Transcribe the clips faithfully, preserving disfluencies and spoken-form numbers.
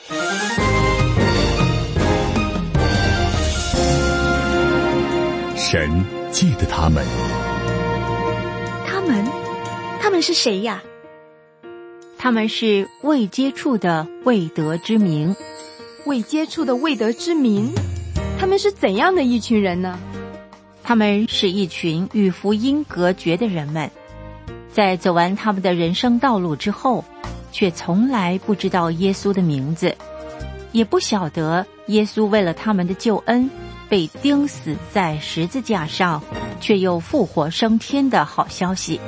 神记得他们。 他们？他们是谁呀？ 他们是未接触的未得之民。 未接触的未得之民？他们是怎样的一群人呢？ 他们是一群与福音隔绝的人们，在走完他们的人生道路之后，却从来不知道耶稣的名字，也不晓得耶稣为了他们的救恩被钉死在十字架上，却又复活升天的好消息。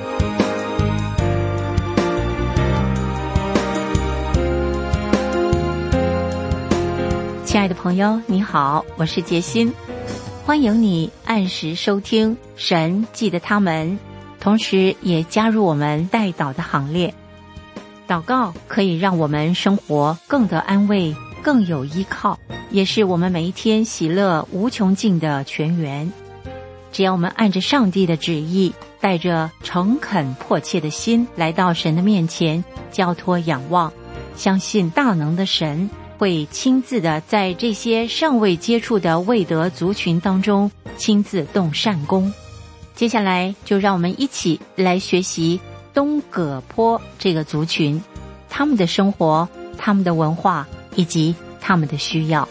亲爱的朋友，你好，我是杰心，欢迎你按时收听神记得他们，同时也加入我们代祷的行列。祷告可以让我们生活更得安慰，更有依靠，也是我们每一天喜乐无穷尽的泉源。只要我们按着上帝的旨意，带着诚恳迫切的心来到神的面前，交托仰望，相信大能的神会亲自的在这些尚未接触的未得族群当中亲自动善功。接下来就让我们一起来学习东葛坡这个族群，他们的生活，他们的文化以及他们的需要。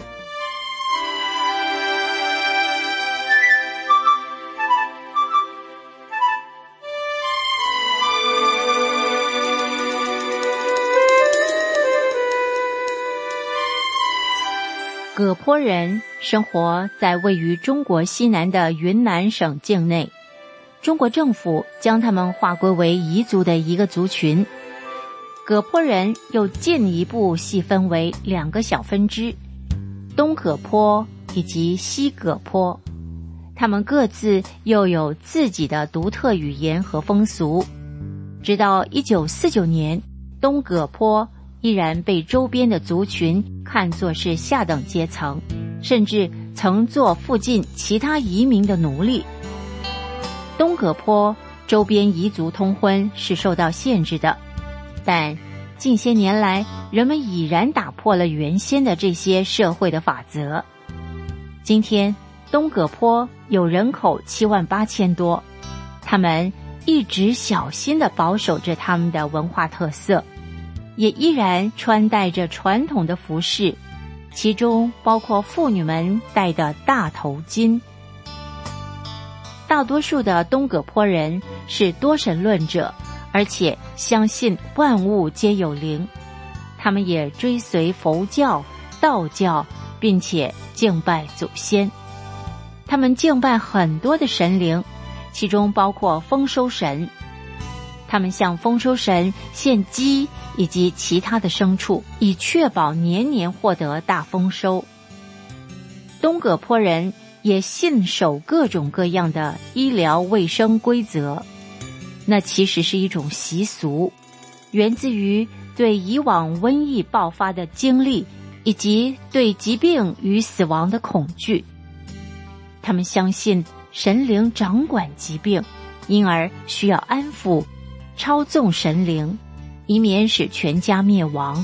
葛坡人生活在位于中国西南的云南省境内，中国政府将他们划归为彝族的一个族群。葛坡人又进一步细分为两个小分支，东葛坡以及西葛坡，他们各自又有自己的独特语言和风俗。直到一九四九年，东葛坡依然被周边的族群看作是下等阶层，甚至曾做附近其他移民的奴隶。东葛坡周边彝族通婚是受到限制的，但近些年来人们已然打破了原先的这些社会的法则。今天东葛坡有人口七万八千多，他们一直小心地保守着他们的文化特色，也依然穿戴着传统的服饰，其中包括妇女们戴的大头巾。大多数的东葛坡人是多神论者，而且相信万物皆有灵。他们也追随佛教、道教，并且敬拜祖先。他们敬拜很多的神灵，其中包括丰收神。他们向丰收神献鸡以及其他的牲畜，以确保年年获得大丰收。东葛坡人也信守各种各样的医疗卫生规则，那其实是一种习俗，源自于对以往瘟疫爆发的经历，以及对疾病与死亡的恐惧。他们相信神灵掌管疾病，因而需要安抚操纵神灵，以免使全家灭亡。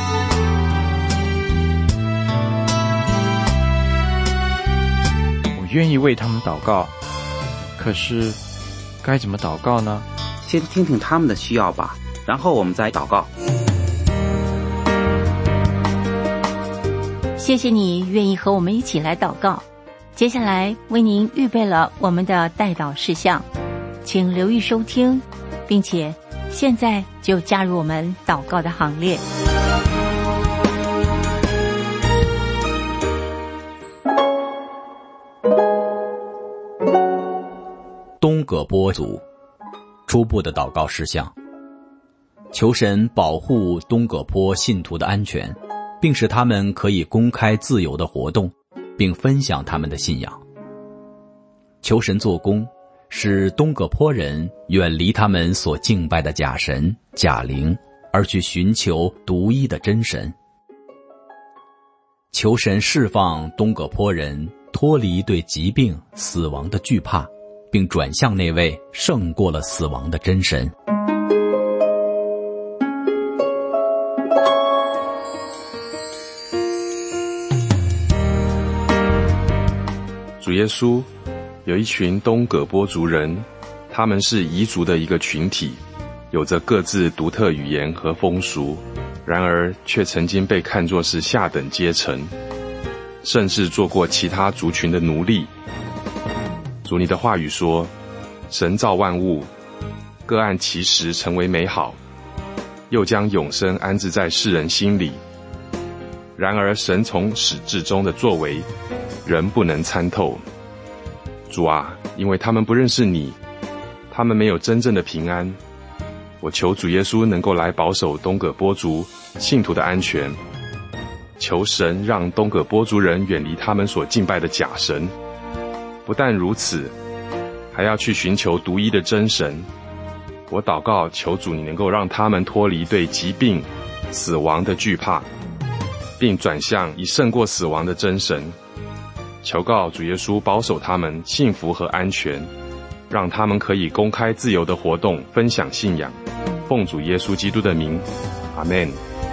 我愿意为他们祷告，可是该怎么祷告呢？ 先听听他们的需要吧，然后我们再祷告。 谢谢你愿意和我们一起来祷告。接下来为您预备了我们的代祷事项，请留意收听，并且现在就加入我们祷告的行列。 东葛坡族初步的祷告事项：求神保护东葛坡信徒的安全，并使他们可以公开自由的活动，并分享他们的信仰。求神做工，使东葛坡人远离他们所敬拜的假神、假灵，而去寻求独一的真神。求神释放东葛坡人脱离对疾病、死亡的惧怕，并转向那位胜过了死亡的真神。 主耶稣，有一群东葛波族人，他们是彝族的一个群体，有着各自独特语言和风俗，然而却曾经被看作是下等阶层，甚至做过其他族群的奴隶。主，你的话语说，神造万物，各按其时成为美好，又将永生安置在世人心里。然而神从始至终的作为，人不能参透。主啊，因为他们不认识你，他们没有真正的平安。我求主耶稣能够来保守东葛波族信徒的安全，求神让东葛波族人远离他们所敬拜的假神。不但如此，还要去寻求独一的真神。我祷告，求主你能够让他们脱离对疾病、死亡的惧怕，并转向以胜过死亡的真神。求告主耶稣保守他们幸福和安全，让他们可以公开自由的活动，分享信仰。奉主耶稣基督的名，阿们。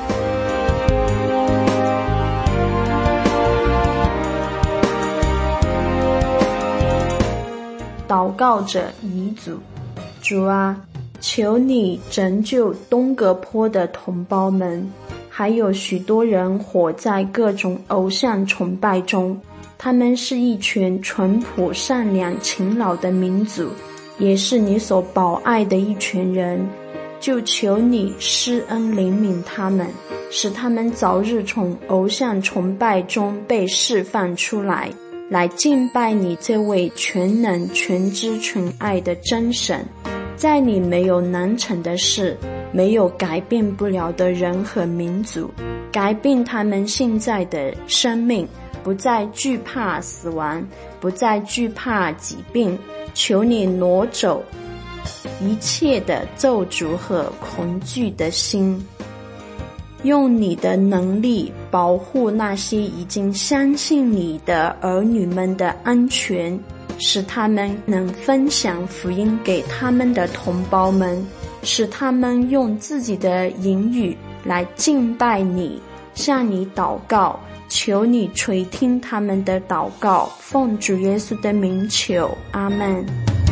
祷告者彝族，主啊，求你拯救东葛波的同胞们，还有许多人活在各种偶像崇拜中，他们是一群淳朴、善良、勤劳的民族，也是你所保爱的一群人。就求你施恩怜悯他们，使他们早日从偶像崇拜中被释放出来，来敬拜你这位全能、全知、全爱的真神。在你没有难成的事，没有改变不了的人和民族，改变他们现在的生命，不再惧怕死亡，不再惧怕疾病。求你挪走一切的咒诅和恐惧的心，用你的能力保护那些已经相信你的儿女们的安全，使他们能分享福音给他们的同胞们，使他们用自己的言语来敬拜你，向你祷告。求你垂听他们的祷告，奉主耶稣的名求，阿们。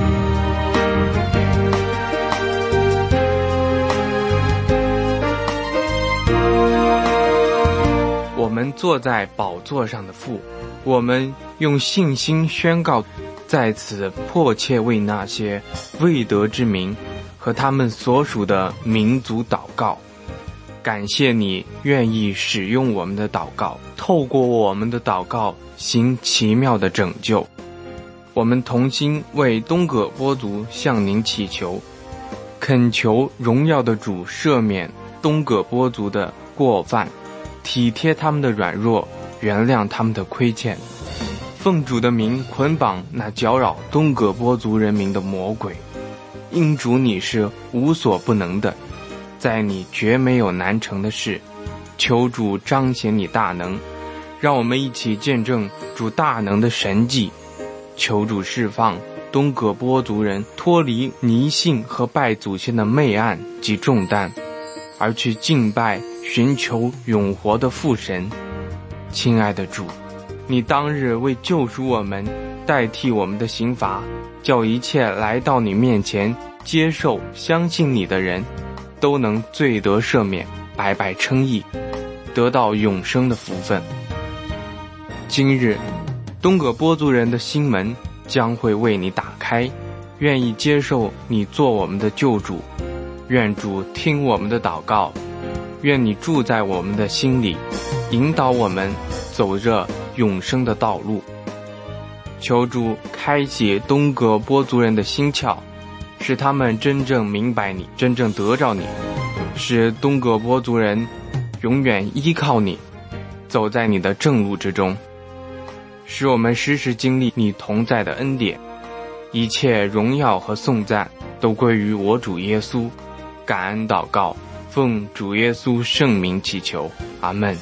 我们坐在宝座上的父，我们用信心宣告，在此迫切为那些未得之民和他们所属的民族祷告。感谢你愿意使用我们的祷告，透过我们的祷告行奇妙的拯救。我们同心为东葛波族向您祈求，恳求荣耀的主赦免东葛波族的过犯，体贴他们的软弱，原谅他们的亏欠。奉主的名捆绑那搅扰东葛波族人民的魔鬼，因主你是无所不能的，在你绝没有难成的事。求主彰显你大能，让我们一起见证主大能的神迹。求主释放东葛波族人脱离迷信和拜祖先的媚暗及重担，而去敬拜寻求永活的父神。亲爱的主，你当日为救赎我们，代替我们的刑罚，叫一切来到你面前接受相信你的人都能罪得赦免，白白称义，得到永生的福分。今日东葛波族人的心门将会为你打开，愿意接受你做我们的救主。愿主听我们的祷告，愿你住在我们的心里，引导我们走着永生的道路。求主开启东葛波族人的心窍，使他们真正明白你，真正得着你，使东葛波族人永远依靠你，走在你的正路之中，使我们时时经历你同在的恩典。一切荣耀和颂赞都归于我主耶稣。感恩祷告，奉主耶稣圣名祈求，阿们。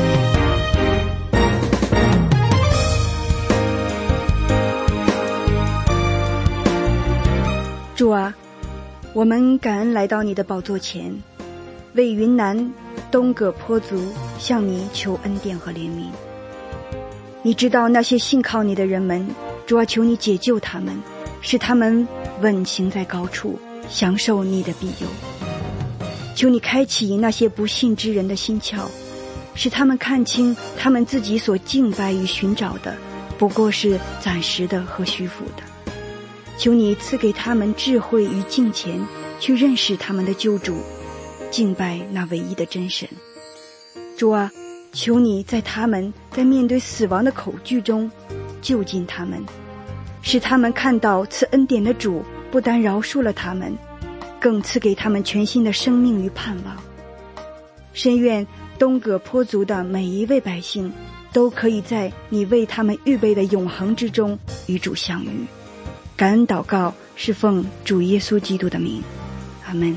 主啊，我们感恩来到你的宝座前，为云南东葛波族向你求恩典和怜悯。你知道那些信靠你的人们主啊，求你解救他们，使他们稳行在高处，享受你的庇佑。求你开启那些不信之人的心窍，使他们看清他们自己所敬拜与寻找的不过是暂时的和虚浮的。求你赐给他们智慧与敬虔，去认识他们的救主，敬拜那唯一的真神。主啊，求你在他们在面对死亡的恐惧中救进他们，使他们看到赐恩典的主不单饶恕了他们，更赐给他们全新的生命与盼望。深愿东葛坡族的每一位百姓都可以在你为他们预备的永恒之中与主相遇。感恩祷告是奉主耶稣基督的名，阿们。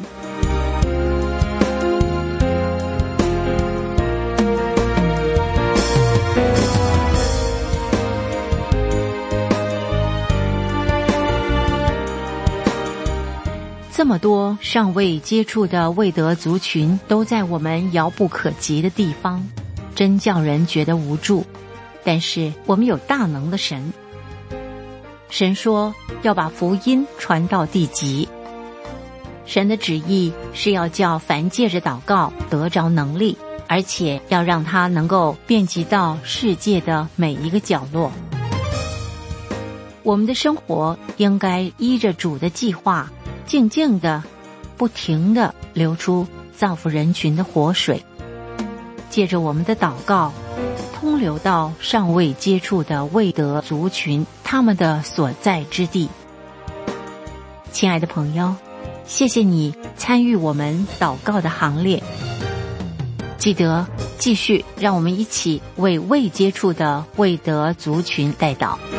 这么多尚未接触的未得族群都在我们遥不可及的地方，真叫人觉得无助。但是我们有大能的神，神说要把福音传到地极。神的旨意是要叫凡借着祷告得着能力，而且要让它能够遍及到世界的每一个角落。我们的生活应该依着主的计划，静静的不停的流出造福人群的活水，借着我们的祷告通流到尚未接触的未得族群他们的所在之地。亲爱的朋友，谢谢你参与我们祷告的行列，记得继续让我们一起为未接触的未得族群代祷。